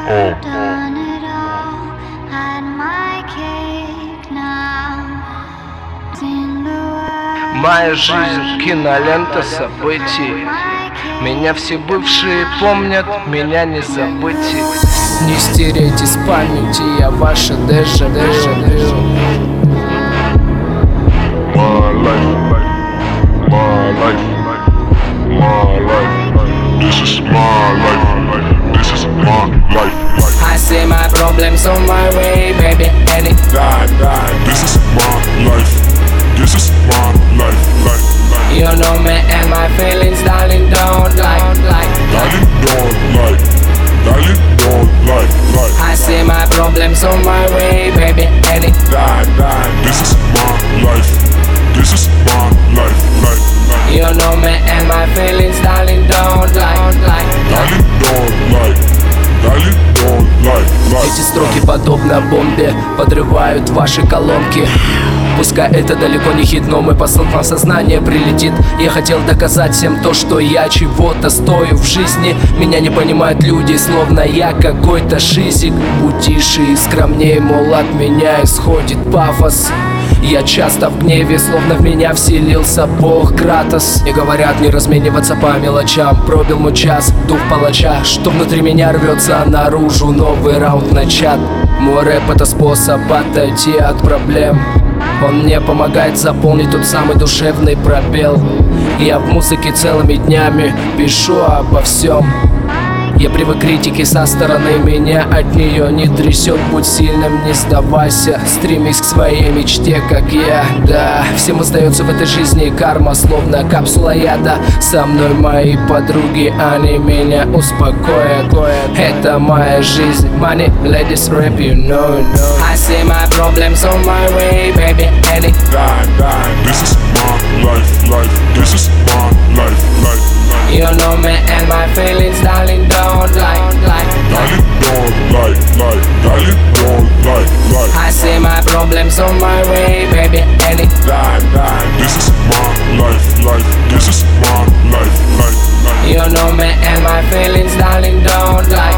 Done it all, had my cake now. Seen the world. Моя жизнь кинолента событий. Меня все бывшие помнят, меня не забыть. Не стереть из памяти, я ваша дежавю. My life, this is my life, this is my life. I see my problems on my way, baby, and it This is my life, this is my life. You know me and my feelings, darling, don't like. Darling, don't like, darling, don't like. I see my problems on my way, baby, and it This is my life, this is my life. You know me and my feelings, darling, don't like. Darling, don't like, darling, don't like. Эти строки подобно бомбе подрывают ваши колонки. Пускай это далеко не хит, но мой посыл к вам в сознание прилетит. Я хотел доказать всем то, что я чего-то стою в жизни. Меня не понимают люди, словно я какой-то шизик. Будь тише и скромнее, мол, от меня исходит пафос. Я часто в гневе, словно в меня вселился бог Кратос. И говорят не размениваться по мелочам. Пробил мой час, дух палача, что внутри меня рвется наружу. Новый раунд начат. Мой рэп — это способ отойти от проблем. Он мне помогает заполнить тот самый душевный пробел. Я в музыке целыми днями пишу обо всем. Я привык к критике со стороны, меня от нее не трясет. Будь сильным, не сдавайся, стремись к своей мечте, как я. Да, всем остается в этой жизни карма, словно капсула яда. Со мной мои подруги, они меня успокоят. Это моя жизнь, money, ladies, rap, you know. I see my problems on my way, baby, and it This is my life, this is my life. You know me and my feelings, darling, don't like. Darling, don't like, darling, don't like. I see my problems on my way, baby, and it This is my life, this is my life. You know me and my feelings, darling, don't like.